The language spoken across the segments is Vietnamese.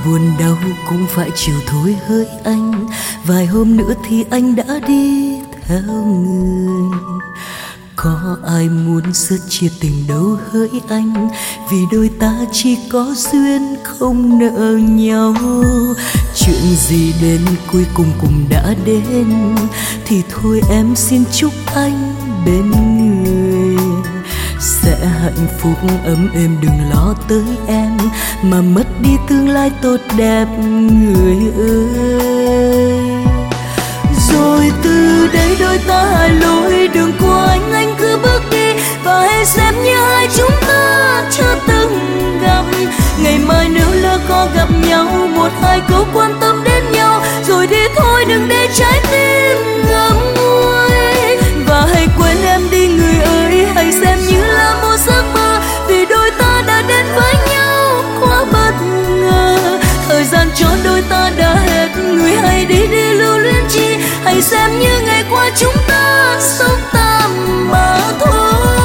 buồn đau cũng phải chịu thôi hỡi anh, vài hôm nữa thì anh đã đi theo người. Có ai muốn rất chia tình đâu hỡi anh, vì đôi ta chỉ có duyên không nợ nhau. Chuyện gì đến cuối cùng cũng đã đến, thì thôi em xin chúc anh bên người sẽ hạnh phúc ấm êm. Đừng lo tới em mà mất đi tương lai tốt đẹp người ơi. Rồi từ đây đôi ta hai lối đường của anh cứ bước đi, và hãy xem như hai chúng ta chưa từng gặp. Ngày mai nếu lỡ có gặp nhau, một hai câu quan tâm đến nhau, rồi đi thôi đừng để trái tim ngậm ngùi. Và hãy quên em đi người ơi, hãy xem như là một giấc mơ, vì đôi ta đã đến với nhau quá bất ngờ. Thời gian cho đôi ta đã hết, người hãy đi đi lưu luyến chi, hãy xem như ngày qua chúng ta sống tạm mà thôi.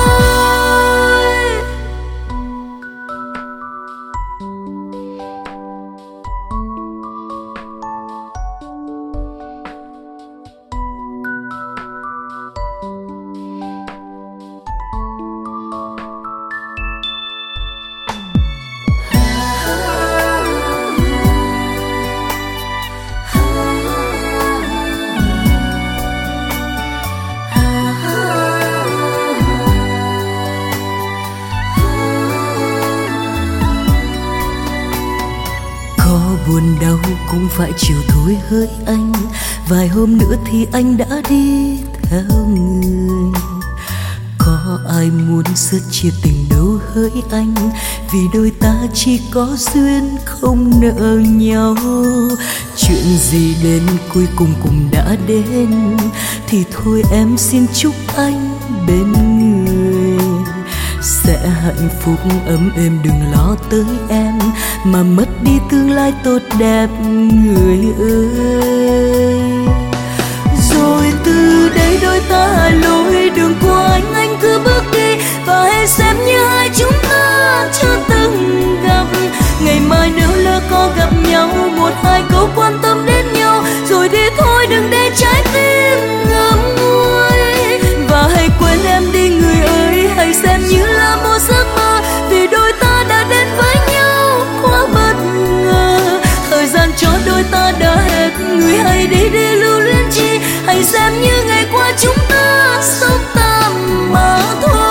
Buồn đau cũng phải chịu thôi hỡi anh, vài hôm nữa thì anh đã đi theo người. Có ai muốn rất chia tình đâu hỡi anh, vì đôi ta chỉ có duyên không nợ nhau. Chuyện gì đến cuối cùng cũng đã đến, thì thôi em xin chúc anh bên người sẽ hạnh phúc ấm êm. Đừng lo tới em mà mất đi tương lai tốt đẹp người ơi. Rồi từ đây đôi ta hai lối đường của anh cứ bước đi, và hãy xem như hai chúng ta chưa từng gặp. Ngày mai nếu lỡ có gặp nhau, một hai câu quan tâm đến nhau, rồi đi thôi đừng để trái tim ngậm ngùi. Và hãy quên em đi người ơi, hãy xem như là một giấc mơ, vì đôi ta đã đến với nhau quá bất ngờ. Thời gian cho đôi ta đã hết, người hãy đi đi lưu luyến chi, hãy xem như ngày qua chúng ta sống tạm mà thôi.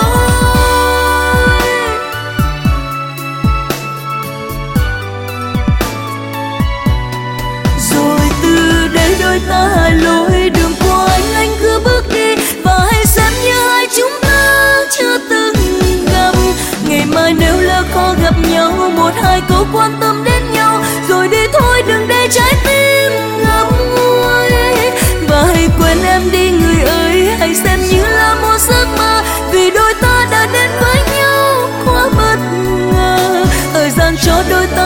Rồi từ đây đôi ta hai lối đường của anh cứ bước đi, và hãy xem như hai chúng ta chưa từng gặp. Ngày mai nếu lỡ có gặp nhau, một hai câu quan tâm đến nhau, rồi đi thôi đừng để trái tim ngậm ngùi. Và hãy quên em đi người ơi, hãy xem như là một giấc mơ, vì đôi ta đã đến với nhau quá bất ngờ. Thời gian cho đôi ta